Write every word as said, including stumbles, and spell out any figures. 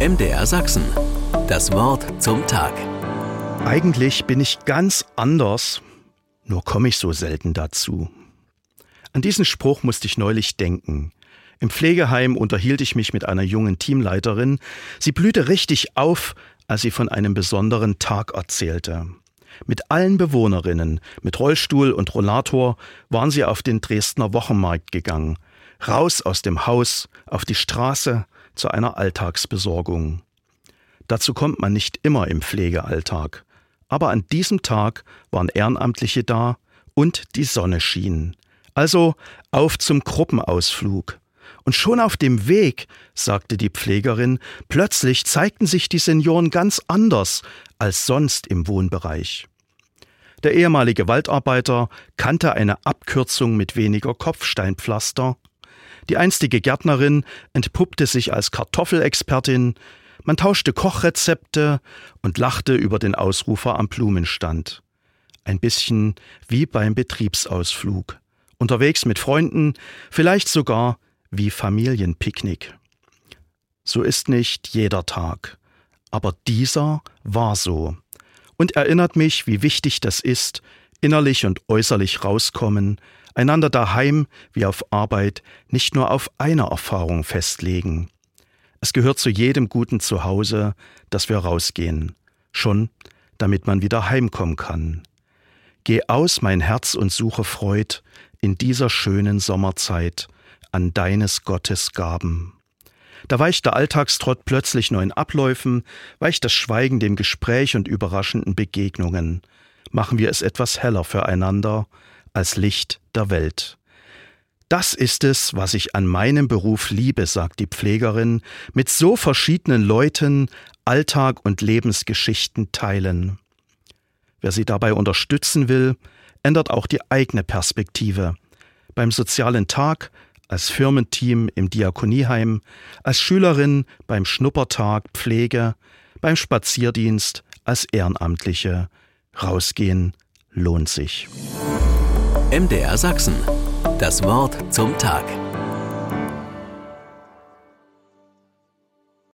M D R Sachsen. Das Wort zum Tag. Eigentlich bin ich ganz anders, nur komme ich so selten dazu. An diesen Spruch musste ich neulich denken. Im Pflegeheim unterhielt ich mich mit einer jungen Teamleiterin. Sie blühte richtig auf, als sie von einem besonderen Tag erzählte. Mit allen Bewohnerinnen, mit Rollstuhl und Rollator, waren sie auf den Dresdner Wochenmarkt gegangen. Raus aus dem Haus, auf die Straße, zu einer Alltagsbesorgung. Dazu kommt man nicht immer im Pflegealltag. Aber an diesem Tag waren Ehrenamtliche da und die Sonne schien. Also auf zum Gruppenausflug. Und schon auf dem Weg, sagte die Pflegerin, plötzlich zeigten sich die Senioren ganz anders als sonst im Wohnbereich. Der ehemalige Waldarbeiter kannte eine Abkürzung mit weniger Kopfsteinpflaster. Die einstige Gärtnerin entpuppte sich als Kartoffelexpertin. Man tauschte Kochrezepte und lachte über den Ausrufer am Blumenstand. Ein bisschen wie beim Betriebsausflug. Unterwegs mit Freunden, vielleicht sogar wie Familienpicknick. So ist nicht jeder Tag. Aber dieser war so. Und erinnert mich, wie wichtig das ist, innerlich und äußerlich rauskommen, einander daheim wie auf Arbeit nicht nur auf eine Erfahrung festlegen. Es gehört zu jedem guten Zuhause, dass wir rausgehen. Schon, damit man wieder heimkommen kann. Geh aus, mein Herz, und suche Freud in dieser schönen Sommerzeit an deines Gottes Gaben. Da weicht der Alltagstrott plötzlich neuen Abläufen, weicht das Schweigen dem Gespräch und überraschenden Begegnungen. Machen wir es etwas heller füreinander als Licht der Welt. Das ist es, was ich an meinem Beruf liebe, sagt die Pflegerin, mit so verschiedenen Leuten Alltag und Lebensgeschichten teilen. Wer sie dabei unterstützen will, ändert auch die eigene Perspektive. Beim sozialen Tag, als Firmenteam im Diakonieheim, als Schülerin beim Schnuppertag Pflege, beim Spazierdienst, als Ehrenamtliche. Rausgehen lohnt sich. M D R Sachsen. Das Wort zum Tag.